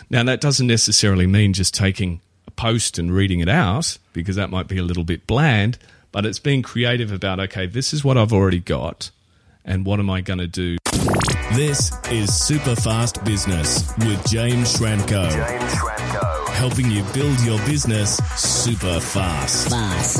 Now, that doesn't necessarily mean just taking a post and reading it out, because that might be a little bit bland, but it's being creative about, okay, this is what I've already got, and what am I going to do? This is Super Fast Business with James Schramko. Helping you build your business super fast.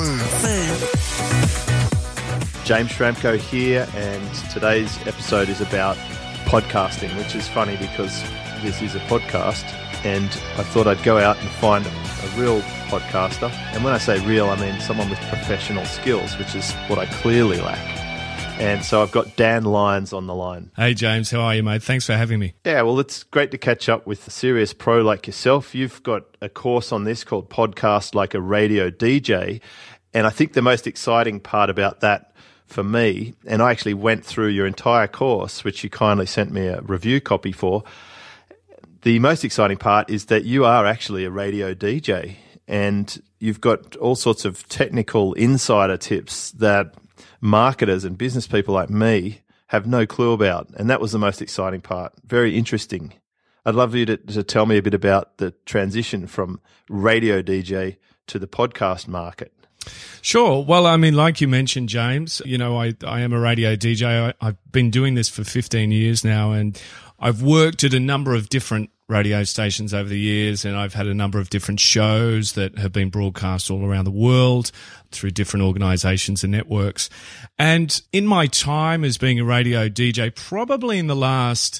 James Schramko here, and today's episode is about podcasting, which is funny because this is a podcast, and I thought I'd go out and find a real podcaster. And when I say real, I mean someone with professional skills, which is what I clearly lack. And so I've got Dan Lyons on the line. Hey, James. How are you, mate? Thanks for having me. Yeah, well, it's great to catch up with a serious pro like yourself. You've got a course on this called Podcast Like a Radio DJ. And I think the most exciting part about that for me, and I actually went through your entire course, which you kindly sent me a review copy for. The most exciting part is that you are actually a radio DJ, and you've got all sorts of technical insider tips that marketers and business people like me have no clue about. And that was the most exciting part. Very interesting. I'd love you to tell me a bit about the transition from radio DJ to the podcast market. Sure. Well, I mean, like you mentioned, James, you know, I am a radio DJ. I've been doing this for 15 years now, and I've worked at a number of different radio stations over the years, and I've had a number of different shows that have been broadcast all around the world through different organizations and networks. And in my time as being a radio DJ, probably in the last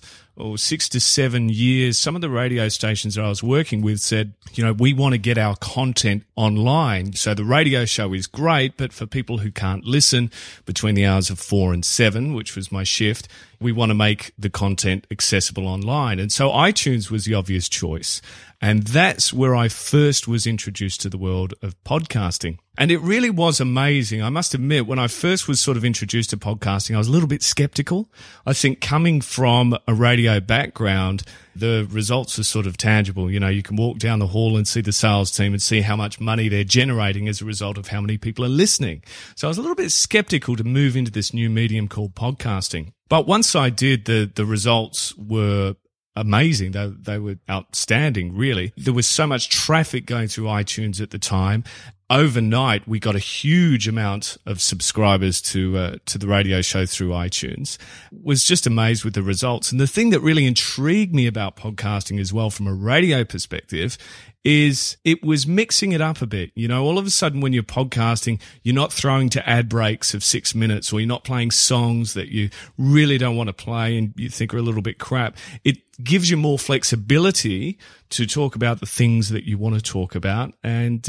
6 to 7 years, some of the radio stations that I was working with said, you know, we want to get our content online. So the radio show is great, but for people who can't listen between the hours of 4 and 7, which was my shift, we want to make the content accessible online. And so iTunes was the obvious choice. And that's where I first was introduced to the world of podcasting. And it really was amazing. I must admit, when I first was sort of introduced to podcasting, I was a little bit skeptical. I think coming from a radio background, the results are sort of tangible. You know, you can walk down the hall and see the sales team and see how much money they're generating as a result of how many people are listening. So I was a little bit skeptical to move into this new medium called podcasting. But once I did, the results were amazing. They were outstanding, really. There was so much traffic going through iTunes at the time. Overnight, we got a huge amount of subscribers to the radio show through iTunes. Was just amazed with the results. And the thing that really intrigued me about podcasting as well from a radio perspective is it was mixing it up a bit. You know, all of a sudden when you're podcasting, you're not throwing to ad breaks of 6 minutes, or you're not playing songs that you really don't want to play and you think are a little bit crap. It gives you more flexibility to talk about the things that you want to talk about. And,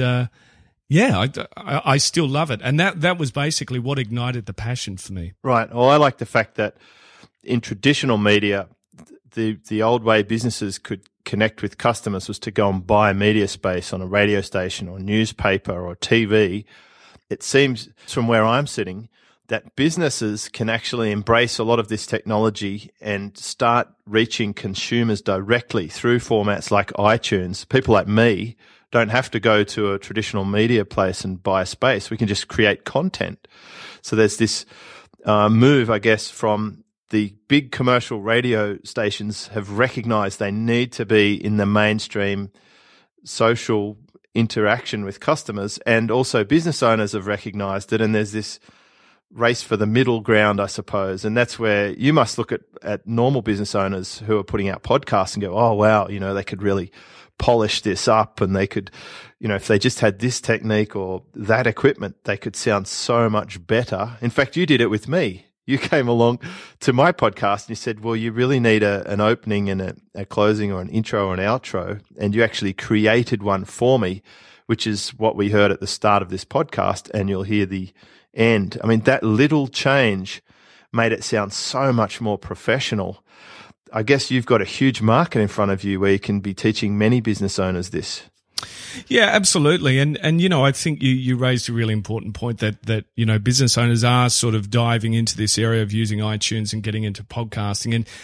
yeah, I still love it. And that was basically what ignited the passion for me. Right. Well, I like the fact that in traditional media, the old way businesses could connect with customers was to go and buy media space on a radio station or newspaper or TV. It seems from where I'm sitting that businesses can actually embrace a lot of this technology and start reaching consumers directly through formats like iTunes. People like me don't have to go to a traditional media place and buy space. We can just create content. So there's this move, I guess, from the big commercial radio stations have recognized they need to be in the mainstream social interaction with customers, and also business owners have recognized it, and there's this race for the middle ground, I suppose. And that's where you must look at normal business owners who are putting out podcasts and go, oh, wow, you know, they could really polish this up, and they could, you know, if they just had this technique or that equipment, they could sound so much better. In fact, you did it with me. You came along to my podcast and you said, well, you really need an opening and a closing, or an intro or an outro. And you actually created one for me, which is what we heard at the start of this podcast, and you'll hear the end. I mean, that little change made it sound so much more professional. I guess you've got a huge market in front of you where you can be teaching many business owners this. Yeah, absolutely. And you know, I think you raised a really important point that you know, business owners are sort of diving into this area of using iTunes and getting into podcasting. And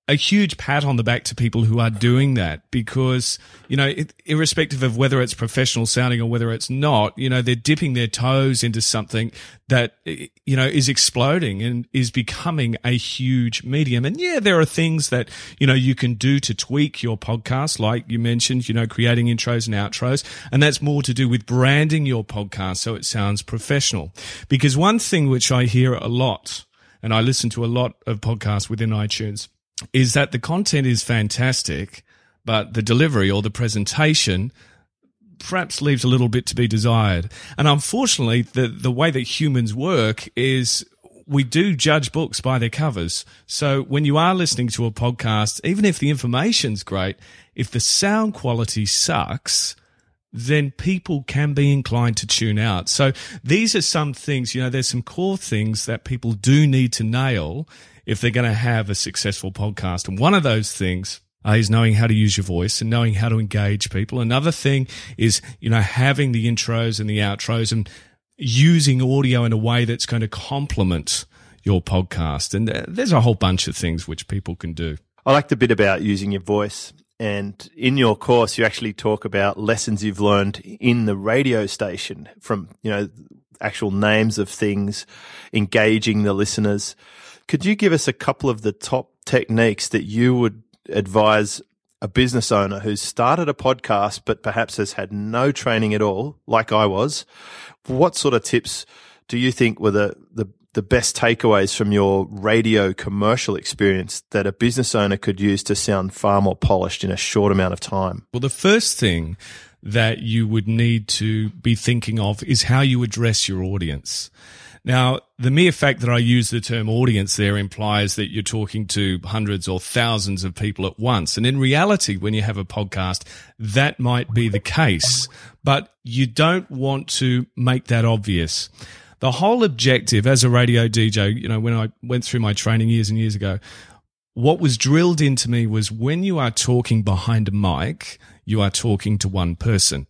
a huge pat on the back to people who are doing that, because, you know, irrespective of whether it's professional sounding or whether it's not, you know, they're dipping their toes into something that, you know, is exploding and is becoming a huge medium. And yeah, there are things that, you know, you can do to tweak your podcast, like you mentioned, you know, creating intros and outros. And that's more to do with branding your podcast so it sounds professional. Because one thing which I hear a lot, and I listen to a lot of podcasts within iTunes, is that the content is fantastic, but the delivery or the presentation perhaps leaves a little bit to be desired. And unfortunately, the way that humans work is we do judge books by their covers. So when you are listening to a podcast, even if the information's great, if the sound quality sucks, then people can be inclined to tune out. So these are some things, you know, there's some core things that people do need to nail if they're going to have a successful podcast. And one of those things is knowing how to use your voice and knowing how to engage people. Another thing is, you know, having the intros and the outros and using audio in a way that's going to complement your podcast. And there's a whole bunch of things which people can do. I like the bit about using your voice. And in your course, you actually talk about lessons you've learned in the radio station from, you know, actual names of things, engaging the listeners. Could you give us a couple of the top techniques that you would advise a business owner who's started a podcast but perhaps has had no training at all, like I was? What sort of tips do you think were the best takeaways from your radio commercial experience that a business owner could use to sound far more polished in a short amount of time? Well, the first thing that you would need to be thinking of is how you address your audience. Now, the mere fact that I use the term audience there implies that you're talking to hundreds or thousands of people at once. And in reality, when you have a podcast, that might be the case, but you don't want to make that obvious. The whole objective as a radio DJ, you know, when I went through my training years and years ago, what was drilled into me was when you are talking behind a mic, you are talking to one person.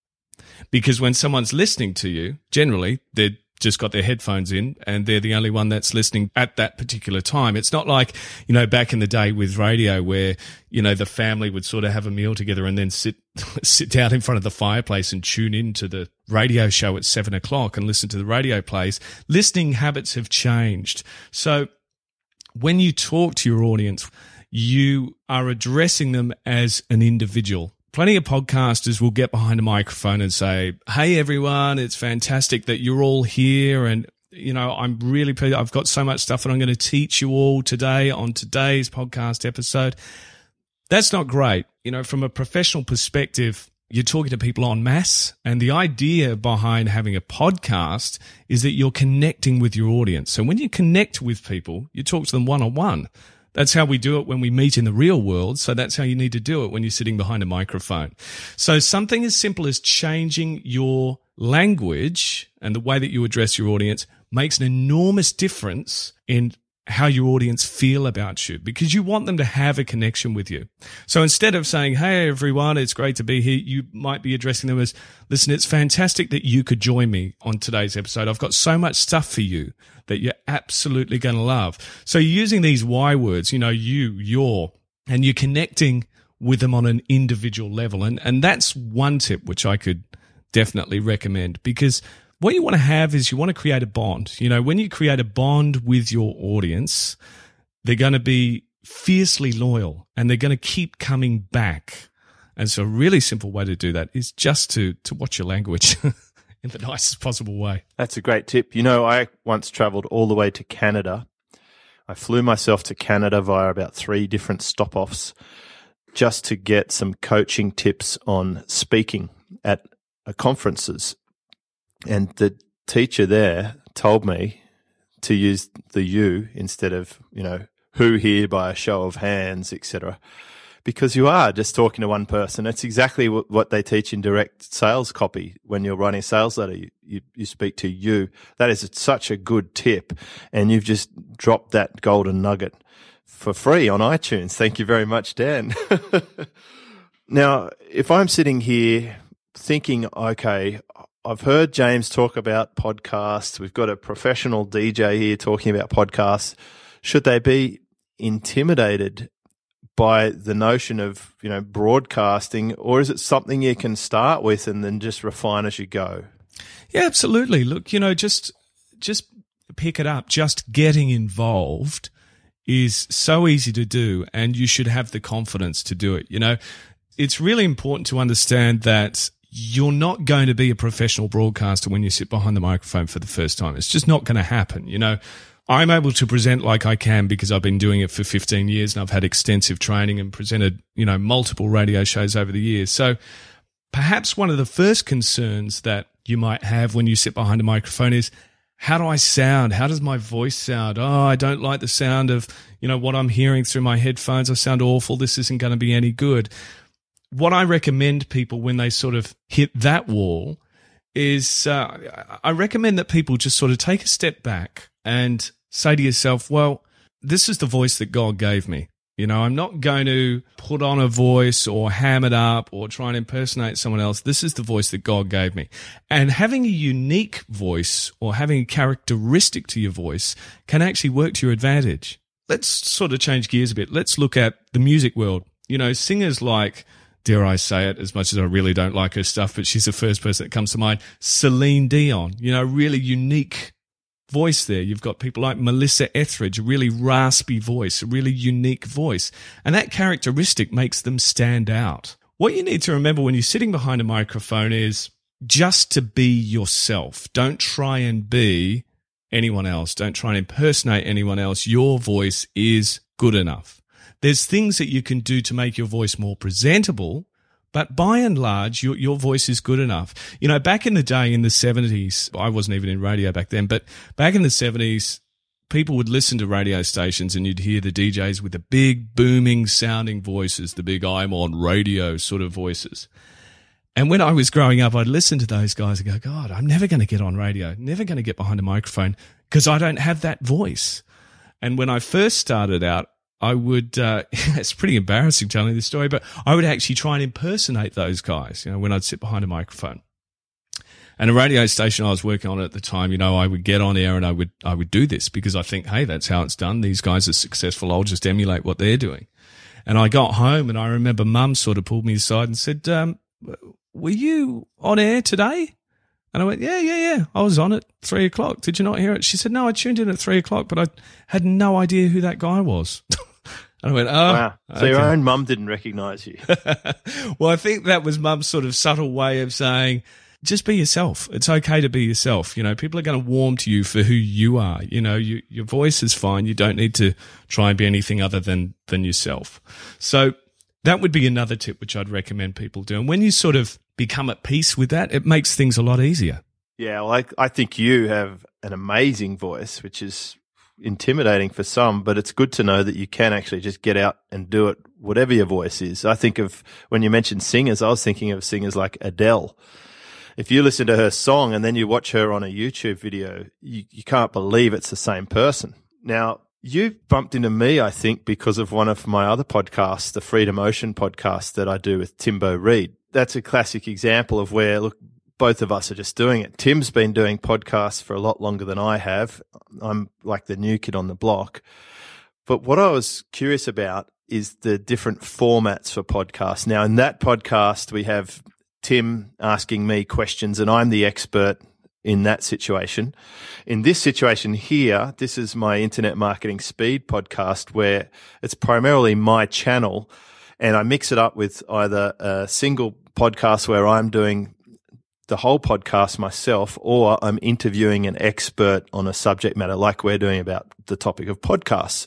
Because when someone's listening to you, generally, they're just got their headphones in and they're the only one that's listening at that particular time. It's not like, you know, back in the day with radio where, you know, the family would sort of have a meal together and then sit down in front of the fireplace and tune into the radio show at 7 o'clock and listen to the radio plays. Listening habits have changed. So when you talk to your audience, you are addressing them as an individual. Plenty of podcasters will get behind a microphone and say, hey, everyone, it's fantastic that you're all here. And, you know, I'm really pleased. I've got so much stuff that I'm going to teach you all today on today's podcast episode. That's not great. You know, from a professional perspective, you're talking to people en masse. And the idea behind having a podcast is that you're connecting with your audience. So when you connect with people, you talk to them one-on-one. That's how we do it when we meet in the real world. So that's how you need to do it when you're sitting behind a microphone. So something as simple as changing your language and the way that you address your audience makes an enormous difference in how your audience feel about you, because you want them to have a connection with you. So instead of saying, hey, everyone, it's great to be here, you might be addressing them as, listen, it's fantastic that you could join me on today's episode. I've got so much stuff for you that you're absolutely going to love. So you're using these Y words, you know, you, your, and you're connecting with them on an individual level. And that's one tip which I could definitely recommend, because what you want to have is you want to create a bond. You know, when you create a bond with your audience, they're going to be fiercely loyal and they're going to keep coming back. And so a really simple way to do that is just to watch your language in the nicest possible way. That's a great tip. You know, I once traveled all the way to Canada. I flew myself to Canada via about 3 different stop-offs just to get some coaching tips on speaking at conferences. And the teacher there told me to use the you instead of, you know, who here by a show of hands, etc. Because you are just talking to one person. It's exactly what they teach in direct sales copy. When you're writing a sales letter, you speak to you. That is such a good tip. And you've just dropped that golden nugget for free on iTunes. Thank you very much, Dan. Now, if I'm sitting here thinking, okay, I've heard James talk about podcasts. We've got a professional DJ here talking about podcasts. Should they be intimidated by the notion of, broadcasting, or is it something you can start with and then just refine as you go? Yeah, absolutely. Look, just pick it up. Just getting involved is so easy to do, and you should have the confidence to do it. It's really important to understand that you're not going to be a professional broadcaster when you sit behind the microphone for the first time. It's just not going to happen. I'm able to present like I can because I've been doing it for 15 years and I've had extensive training and presented, multiple radio shows over the years. So perhaps one of the first concerns that you might have when you sit behind a microphone is, how do I sound? How does my voice sound? Oh, I don't like the sound of, what I'm hearing through my headphones. I sound awful. This isn't going to be any good. What I recommend people when they sort of hit that wall is I recommend that people just sort of take a step back and say to yourself, well, this is the voice that God gave me. I'm not going to put on a voice or ham it up or try and impersonate someone else. This is the voice that God gave me. And having a unique voice or having a characteristic to your voice can actually work to your advantage. Let's sort of change gears a bit. Let's look at the music world. Singers like, dare I say it, as much as I really don't like her stuff, but she's the first person that comes to mind, Celine Dion, really unique voice there. You've got people like Melissa Etheridge, a really raspy voice, a really unique voice. And that characteristic makes them stand out. What you need to remember when you're sitting behind a microphone is just to be yourself. Don't try and be anyone else. Don't try and impersonate anyone else. Your voice is good enough. There's things that you can do to make your voice more presentable, but by and large, your voice is good enough. Back in the day in the 70s, I wasn't even in radio back then, but back in the 70s, people would listen to radio stations and you'd hear the DJs with the big booming sounding voices, the big I'm on radio sort of voices. And when I was growing up, I'd listen to those guys and go, God, I'm never going to get on radio, never going to get behind a microphone because I don't have that voice. And when I first started out, I would, it's pretty embarrassing telling this story, but I would actually try and impersonate those guys, when I'd sit behind a microphone. And a radio station I was working on at the time, I would get on air and I would do this because I think, hey, that's how it's done. These guys are successful. I'll just emulate what they're doing. And I got home and I remember Mum sort of pulled me aside and said, were you on air today? And I went, yeah. I was on at 3:00. Did you not hear it? She said, no, I tuned in at 3:00, but I had no idea who that guy was. And I went, oh. Wow. So okay. Your own mum didn't recognise you. Well, I think that was Mum's sort of subtle way of saying, just be yourself. It's okay to be yourself. People are going to warm to you for who you are. Your voice is fine. You don't need to try and be anything other than yourself. So that would be another tip which I'd recommend people do. And when you sort of become at peace with that, it makes things a lot easier. Yeah, well, I think you have an amazing voice, which is intimidating for some, but it's good to know that you can actually just get out and do it, whatever your voice is. I think of, when you mentioned singers, I was thinking of singers like Adele. If you listen to her song and then you watch her on a YouTube video, you can't believe it's the same person. Now, you bumped into me, I think, because of one of my other podcasts, the Freedom Ocean podcast that I do with Timbo Reid. That's a classic example of where, look, both of us are just doing it. Tim's been doing podcasts for a lot longer than I have. I'm like the new kid on the block. But what I was curious about is the different formats for podcasts. Now, in that podcast, we have Tim asking me questions and I'm the expert in that situation. In this situation here, this is my Internet Marketing Speed podcast where it's primarily my channel and I mix it up with either a single podcast where I'm doing the whole podcast myself or I'm interviewing an expert on a subject matter like we're doing about the topic of podcasts.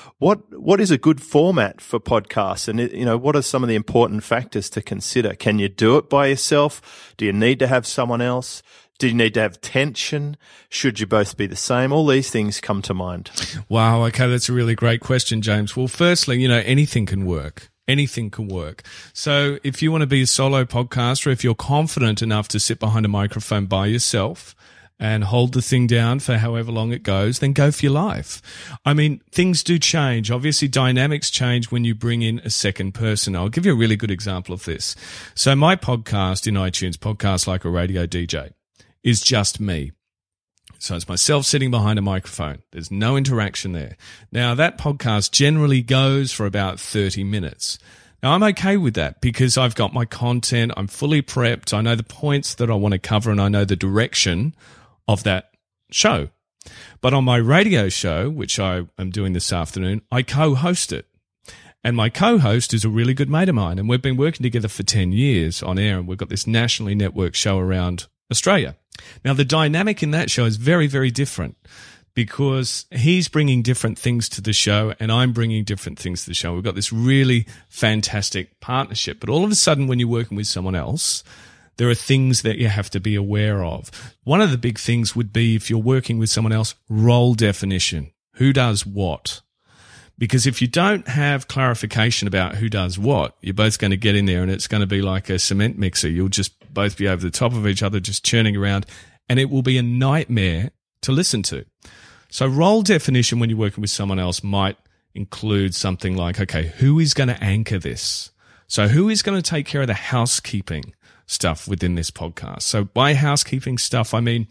What is a good format for podcasts? And, what are some of the important factors to consider? Can you do it by yourself? Do you need to have someone else? Do you need to have tension? Should you both be the same? All these things come to mind. Wow. Okay. That's a really great question, James. Well, firstly, anything can work. Anything can work. So if you want to be a solo podcaster, if you're confident enough to sit behind a microphone by yourself and hold the thing down for however long it goes, then go for your life. I mean, things do change. Obviously, dynamics change when you bring in a second person. I'll give you a really good example of this. So my podcast in iTunes, Podcast Like a Radio DJ, is just me. So it's myself sitting behind a microphone. There's no interaction there. Now, that podcast generally goes for about 30 minutes. Now, I'm okay with that because I've got my content. I'm fully prepped. I know the points that I want to cover and I know the direction of that show. But on my radio show, which I am doing this afternoon, I co-host it. And my co-host is a really good mate of mine. And we've been working together for 10 years on air. And we've got this nationally networked show around Australia. Now, the dynamic in that show is very, very different because he's bringing different things to the show and I'm bringing different things to the show. We've got this really fantastic partnership. But all of a sudden, when you're working with someone else, there are things that you have to be aware of. One of the big things would be if you're working with someone else, role definition. Who does what? Because if you don't have clarification about who does what, you're both going to get in there and it's going to be like a cement mixer. You'll just both be over the top of each other, just churning around, and it will be a nightmare to listen to. So role definition when you're working with someone else might include something like, okay, who is going to anchor this? So who is going to take care of the housekeeping stuff within this podcast? So by housekeeping stuff, I mean,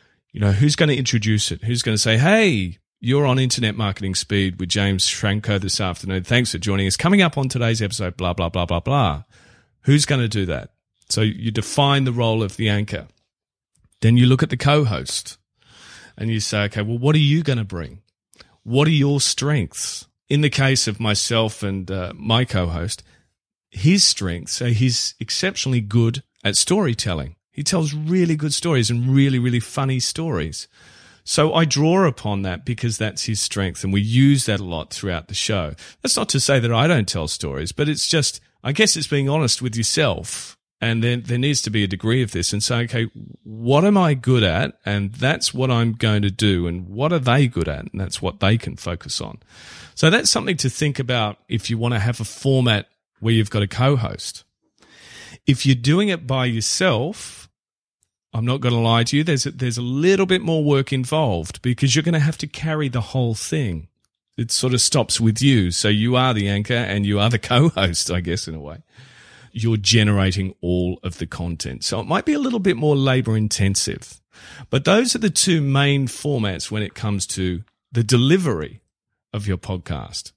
who's going to introduce it? Who's going to say, hey, you're on Internet Marketing Speed with James Schramko this afternoon. Thanks for joining us. Coming up on today's episode, blah, blah, blah, blah, blah. Who's going to do that? So you define the role of the anchor. Then you look at the co-host and you say, okay, well, what are you going to bring? What are your strengths? In the case of myself and my co-host, his strengths are he's exceptionally good at storytelling. He tells really good stories and really, really funny stories. So I draw upon that because that's his strength, and we use that a lot throughout the show. That's not to say that I don't tell stories, but it's just, I guess it's being honest with yourself, and then there needs to be a degree of this and say, okay, what am I good at? And that's what I'm going to do. And what are they good at? And that's what they can focus on. So that's something to think about if you want to have a format where you've got a co-host. If you're doing it by yourself, I'm not going to lie to you, there's a little bit more work involved because you're going to have to carry the whole thing. It sort of stops with you. So you are the anchor and you are the co-host, I guess, in a way. You're generating all of the content. So it might be a little bit more labor intensive. But those are the two main formats when it comes to the delivery of your podcast.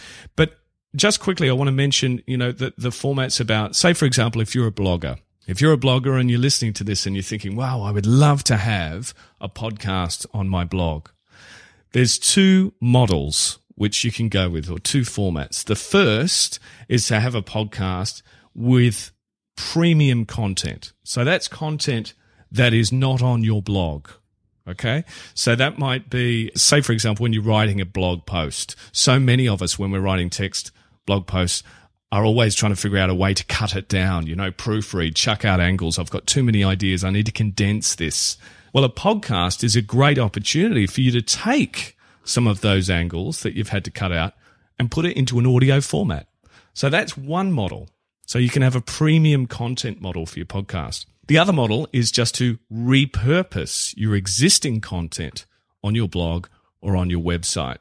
But just quickly, I want to mention, the formats about, say, for example, if you're a blogger. If you're a blogger and you're listening to this and you're thinking, wow, I would love to have a podcast on my blog. There's two models which you can go with, or two formats. The first is to have a podcast with premium content. So that's content that is not on your blog. Okay. So that might be, say, for example, when you're writing a blog post, so many of us, when we're writing text blog posts, are always trying to figure out a way to cut it down, proofread, chuck out angles. I've got too many ideas. I need to condense this. Well, a podcast is a great opportunity for you to take some of those angles that you've had to cut out and put it into an audio format. So that's one model. So you can have a premium content model for your podcast. The other model is just to repurpose your existing content on your blog or on your website.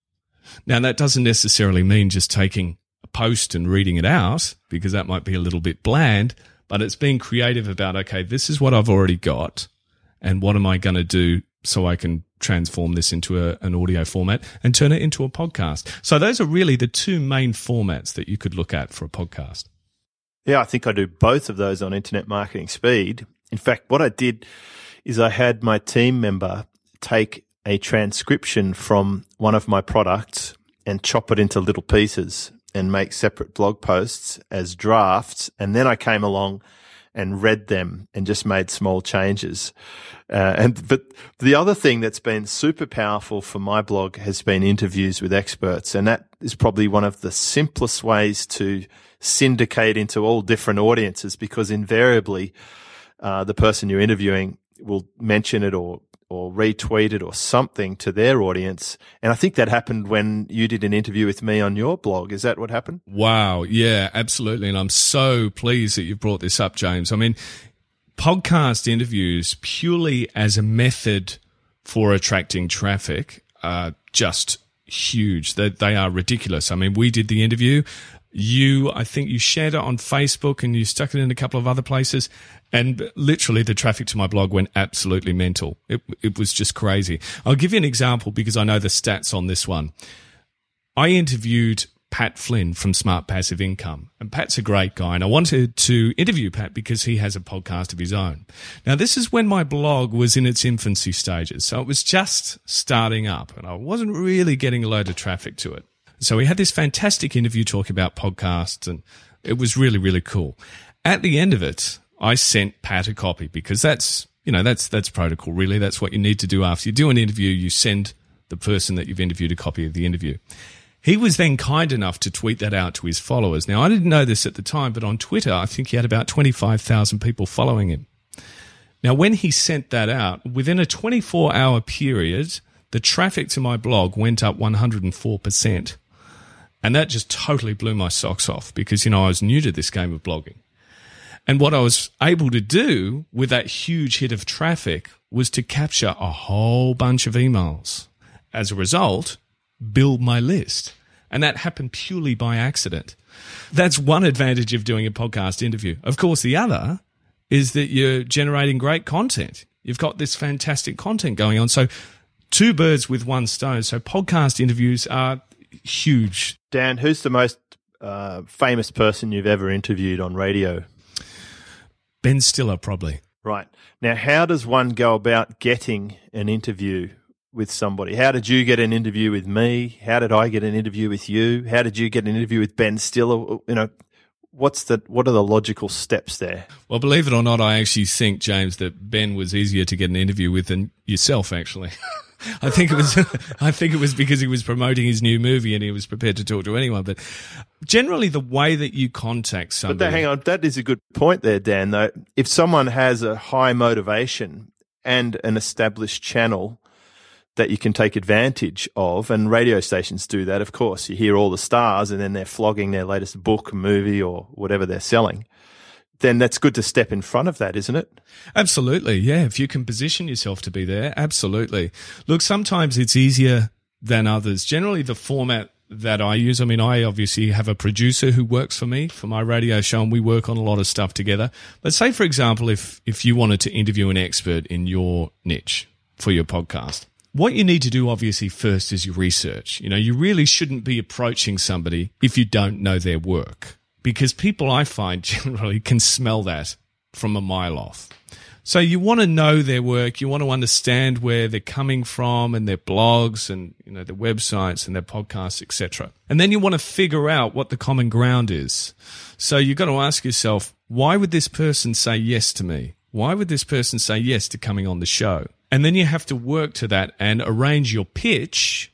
Now, that doesn't necessarily mean just taking post and reading it out, because that might be a little bit bland, but it's being creative about, okay, this is what I've already got and what am I going to do so I can transform this into an audio format and turn it into a podcast. So those are really the two main formats that you could look at for a podcast. Yeah, I think I do both of those on Internet Marketing Speed. In fact, what I did is I had my team member take a transcription from one of my products and chop it into little pieces and make separate blog posts as drafts. And then I came along and read them and just made small changes. But the other thing that's been super powerful for my blog has been interviews with experts. And that is probably one of the simplest ways to syndicate into all different audiences, because invariably the person you're interviewing will mention it or retweet it or something to their audience. And I think that happened when you did an interview with me on your blog. Is that what happened? Wow. Yeah, absolutely. And I'm so pleased that you brought this up, James. I mean, podcast interviews purely as a method for attracting traffic are just huge. They are ridiculous. I mean, we did the interview. I think you shared it on Facebook and you stuck it in a couple of other places, and literally the traffic to my blog went absolutely mental. It was just crazy. I'll give you an example because I know the stats on this one. I interviewed Pat Flynn from Smart Passive Income, and Pat's a great guy, and I wanted to interview Pat because he has a podcast of his own. Now, this is when my blog was in its infancy stages, so it was just starting up, and I wasn't really getting a load of traffic to it. So we had this fantastic interview talking about podcasts, and it was really, really cool. At the end of it, I sent Pat a copy because that's protocol, really. That's what you need to do after you do an interview. You send the person that you've interviewed a copy of the interview. He was then kind enough to tweet that out to his followers. Now, I didn't know this at the time, but on Twitter, I think he had about 25,000 people following him. Now, when he sent that out, within a 24-hour period, the traffic to my blog went up 104%. And that just totally blew my socks off because, I was new to this game of blogging. And what I was able to do with that huge hit of traffic was to capture a whole bunch of emails. As a result, build my list. And that happened purely by accident. That's one advantage of doing a podcast interview. Of course, the other is that you're generating great content. You've got this fantastic content going on. So 2 birds with 1 stone. So podcast interviews are huge. Dan, who's the most famous person you've ever interviewed on radio? Ben Stiller, probably. Right. Now, how does one go about getting an interview with somebody? How did you get an interview with me? How did I get an interview with you? How did you get an interview with Ben Stiller? What are the logical steps there? Well, believe it or not, I actually think, James, that Ben was easier to get an interview with than yourself, actually. I think it was because he was promoting his new movie and he was prepared to talk to anyone. But generally, the way that you contact somebody. But hang on, that is a good point there, Dan. Though, if someone has a high motivation and an established channel that you can take advantage of, and radio stations do that, of course. You hear all the stars, and then they're flogging their latest book, movie, or whatever they're selling. Then that's good to step in front of that, isn't it? Absolutely, yeah. If you can position yourself to be there, absolutely. Look, sometimes it's easier than others. Generally, the format that I use, I obviously have a producer who works for me for my radio show, and we work on a lot of stuff together. But say, for example, if you wanted to interview an expert in your niche for your podcast, what you need to do, obviously, first is your research. You really shouldn't be approaching somebody if you don't know their work. Because people, I find, generally can smell that from a mile off. So you want to know their work. You want to understand where they're coming from and their blogs and their websites and their podcasts, etc. And then you want to figure out what the common ground is. So you've got to ask yourself, why would this person say yes to me? Why would this person say yes to coming on the show? And then you have to work to that and arrange your pitch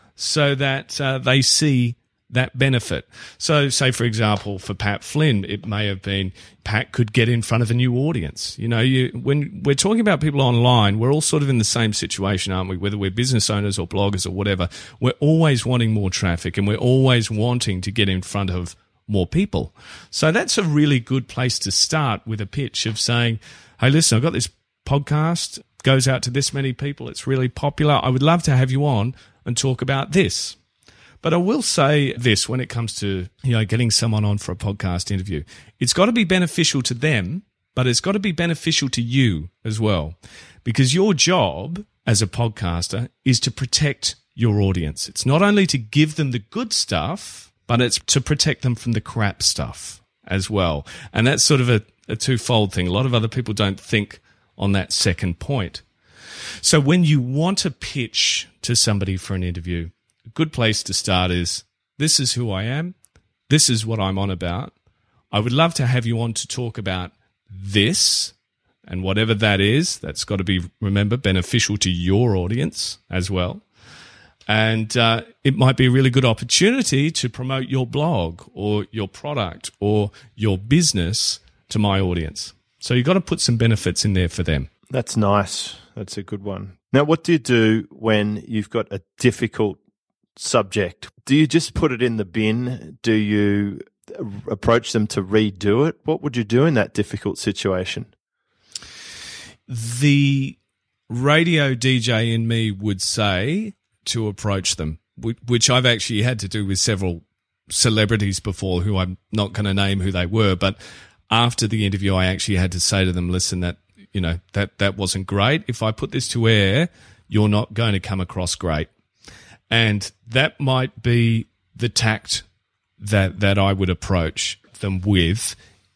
so that they see that benefit. So say, for example, for Pat Flynn, it may have been Pat could get in front of a new audience. When we're talking about people online, we're all sort of in the same situation, aren't we? Whether we're business owners or bloggers or whatever, we're always wanting more traffic and we're always wanting to get in front of more people. So that's a really good place to start with a pitch of saying, hey, listen, I've got this podcast, goes out to this many people, it's really popular. I would love to have you on and talk about this. But I will say this when it comes to, getting someone on for a podcast interview. It's got to be beneficial to them, but it's got to be beneficial to you as well. Because your job as a podcaster is to protect your audience. It's not only to give them the good stuff, but it's to protect them from the crap stuff as well. And that's sort of a twofold thing. A lot of other people don't think on that second point. So when you want to pitch to somebody for an interview, a good place to start is, this is who I am. This is what I'm on about. I would love to have you on to talk about this, and whatever that is, that's got to be, remember, beneficial to your audience as well. And it might be a really good opportunity to promote your blog or your product or your business to my audience. So you've got to put some benefits in there for them. That's nice. That's a good one. Now, what do you do when you've got a difficult subject? Do you just put it in the bin? Do you approach them to redo it? What would you do in that difficult situation? The radio DJ in me would say to approach them, which I've actually had to do with several celebrities before who I'm not going to name who they were, but after the interview, I actually had to say to them, listen, that wasn't great. If I put this to air, you're not going to come across great. And that might be the tact that I would approach them with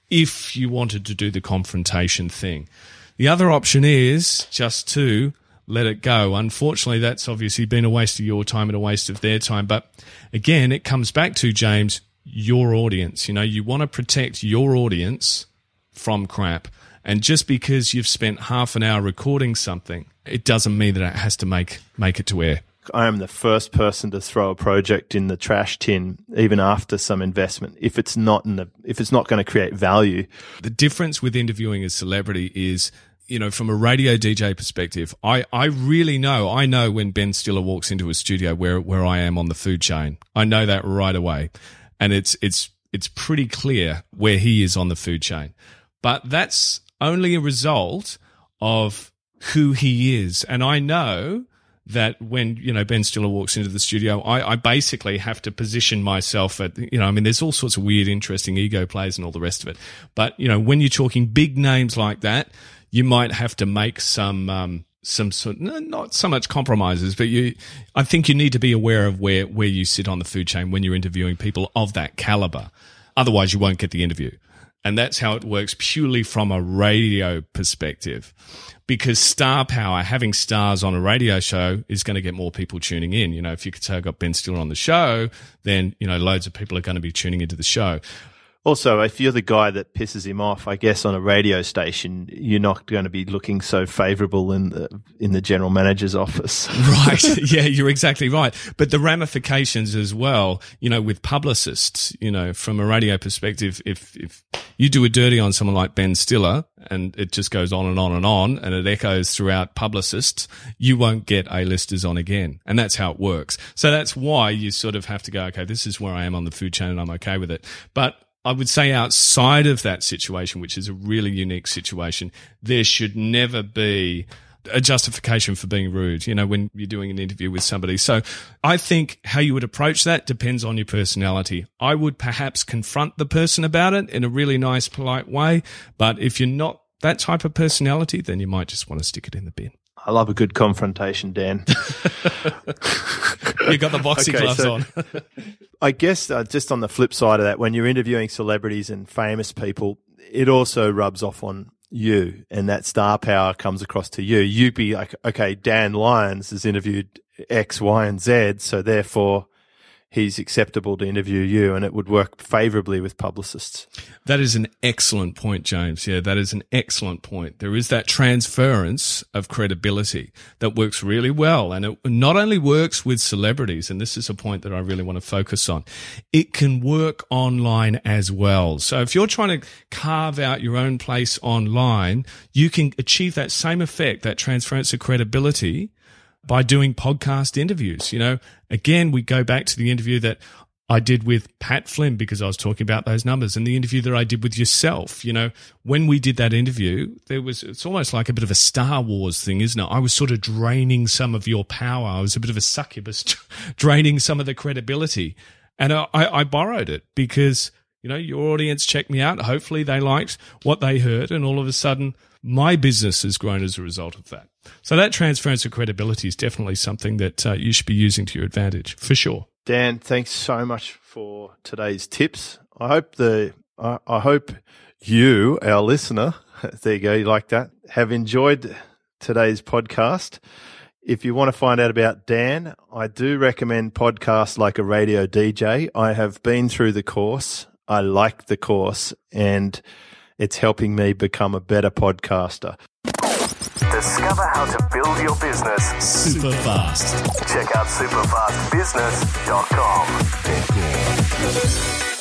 if you wanted to do the confrontation thing. The other option is just to let it go. Unfortunately, that's obviously been a waste of your time and a waste of their time. But again, it comes back to, James, your audience. You want to protect your audience from crap. And just because you've spent half an hour recording something, it doesn't mean that it has to make it to air. I am the first person to throw a project in the trash tin, even after some investment, if it's not going to create value. The difference with interviewing a celebrity is, from a radio DJ perspective, I really know. I know when Ben Stiller walks into a studio where I am on the food chain. I know that right away, and it's pretty clear where he is on the food chain. But that's only a result of who he is, and I know that when, Ben Stiller walks into the studio, I basically have to position myself at, there's all sorts of weird, interesting ego plays and all the rest of it. But, when you're talking big names like that, you might have to make some sort, not so much compromises, but I think you need to be aware of where you sit on the food chain when you're interviewing people of that caliber. Otherwise, you won't get the interview. And that's how it works purely from a radio perspective. Because star power, having stars on a radio show is going to get more people tuning in. If you could say I got Ben Stiller on the show, then, loads of people are going to be tuning into the show. Also, if you're the guy that pisses him off, I guess on a radio station, you're not going to be looking so favourable in the general manager's office. Right. Yeah, you're exactly right. But the ramifications as well, with publicists, from a radio perspective, if you do a dirty on someone like Ben Stiller and it just goes on and on and on and it echoes throughout publicists, you won't get A-listers on again. And that's how it works. So that's why you sort of have to go, okay, this is where I am on the food chain and I'm okay with it. But I would say outside of that situation, which is a really unique situation, there should never be a justification for being rude, when you're doing an interview with somebody. So I think how you would approach that depends on your personality. I would perhaps confront the person about it in a really nice, polite way. But if you're not that type of personality, then you might just want to stick it in the bin. I love a good confrontation, Dan. You got the boxing gloves on. I guess just on the flip side of that, when you're interviewing celebrities and famous people, it also rubs off on you, and that star power comes across to you. You'd be like, okay, Dan Lyons has interviewed X, Y, and Z, so therefore he's acceptable to interview you, and it would work favorably with publicists. That is an excellent point, James. Yeah, that is an excellent point. There is that transference of credibility that works really well, and it not only works with celebrities, and this is a point that I really want to focus on, it can work online as well. So if you're trying to carve out your own place online, you can achieve that same effect, that transference of credibility, by doing podcast interviews. Again, we go back to the interview that I did with Pat Flynn because I was talking about those numbers, and the interview that I did with yourself. When we did that interview, it's almost like a bit of a Star Wars thing, isn't it? I was sort of draining some of your power. I was a bit of a succubus, draining some of the credibility. And I borrowed it because, your audience checked me out. Hopefully they liked what they heard, and all of a sudden my business has grown as a result of that. So that transference of credibility is definitely something that you should be using to your advantage, for sure. Dan, thanks so much for today's tips. I hope you, our listener, there you go, you like that, have enjoyed today's podcast. If you want to find out about Dan, I do recommend podcasts like a radio DJ. I have been through the course. I like the course, and it's helping me become a better podcaster. Discover how to build your business super fast. Check out superfastbusiness.com.